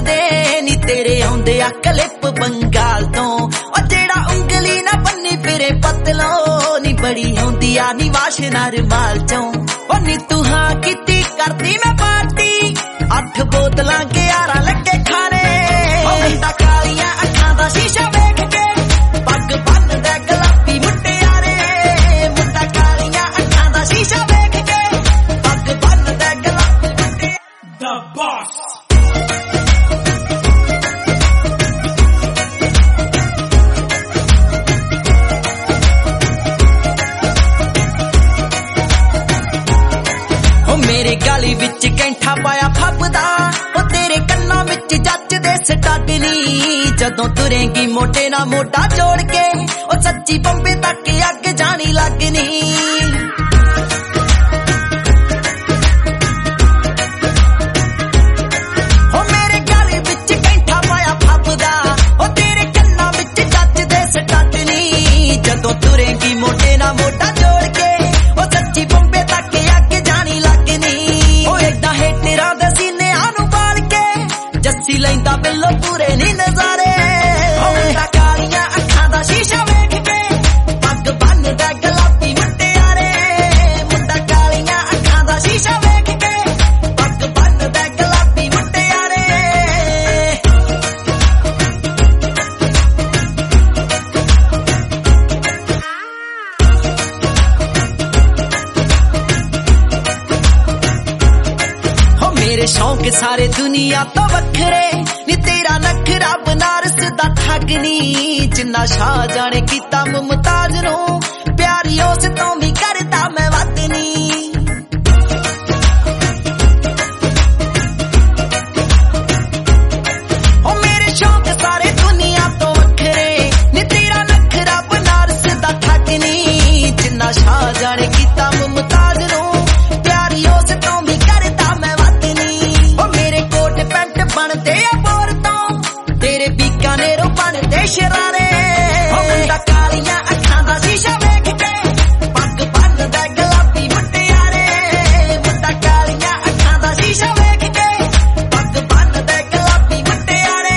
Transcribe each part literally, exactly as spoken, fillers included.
दे नी तेरे आउंदे आ क्लिप बंगाल तो ओ जेड़ा उंगली ना बन्नी फिरे पतलो नी बड़ी आउंदी आ नी वाशना रुमाल चों ओ नी तू हां कीती करदी मैं पार्टी अठ बोतलां ग्यारह लगे खाने ओ मुंडा कालियां अखां दा शीशा वेख के पग बन्नदा गुलाबी मुटियारे मुंडा कालियां अखां दा शीशा वेख के पग बन्नदा गुलाबी मुटियारे द बॉस मेरे गाली विच कैंठा पाया फबदा ओ तेरे कन्ना विच जचदे स्टड नी जदों तुरेंगी मोटे ना मोटा जोड़ के ओ सच्ची बंबे तक अग जानी लगनी ओ मेरे गाली विच कैंठा पाया फबदा ओ तेरे कन्ना विच जचदे स्टड नी जदों तुरेंगी मोटे ना मोटा जोड़ के ओ सच्ची बंबे तक अग जानी लगनी जस्सी लैंदा बिल्लो पूरे नी नजारे मुंडा कालियां अखां दा शीशा वेख के पग बन्नदा गुलाबी मुटियारे मुंडा कालियां अखां दा शीशा वेख के पग बन्नदा गुलाबी मुटियारे हो मेरे शौक सारे दुनिया तो वखरे नी तेरा नखरा बनारस दा ठगनी जिन्ना शाह जाने कीता मुमताज नू प्यारी उस तो भी करदा मैं वदनी ओ मेरे शौक सारे दुनिया तो वखरे नी तेरा नखरा बनारस दा ठगनी जिन्ना शाह जाने कीता मुमताज नू प्यारी उस तो भी करदा मैं वदनी ओ मेरे कोट पैंट बनते बोर तो तेरे बीकानेरों बनते शरारे ओ मुंडा कालियां अखां दा शीशा वेख के पग बन्नदा गुलाबी मुटियारे मुंडा कालियां अखां दा शीशा वेख के पग बन्नदा गुलाबी मुटियारे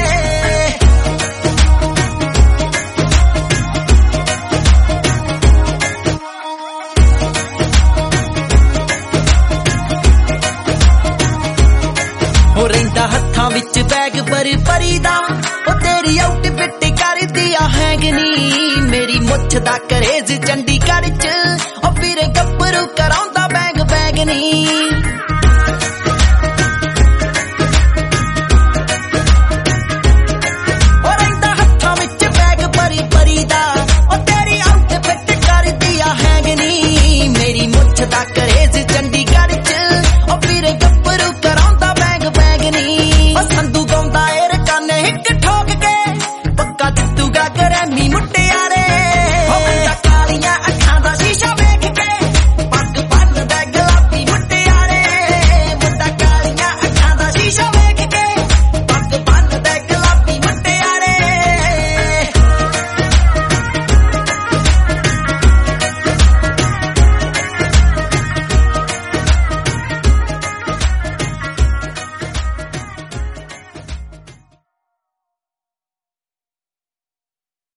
हो रहिंदा हत्थां विच बैग भर भरी दा ओ तेरी आउटफिट करदी आ हैंगनी मेरी मुੱਛ दा करेज चंडीगढ़ च ओ फिर गब्बरू कराउंदा बैंग बैंगनी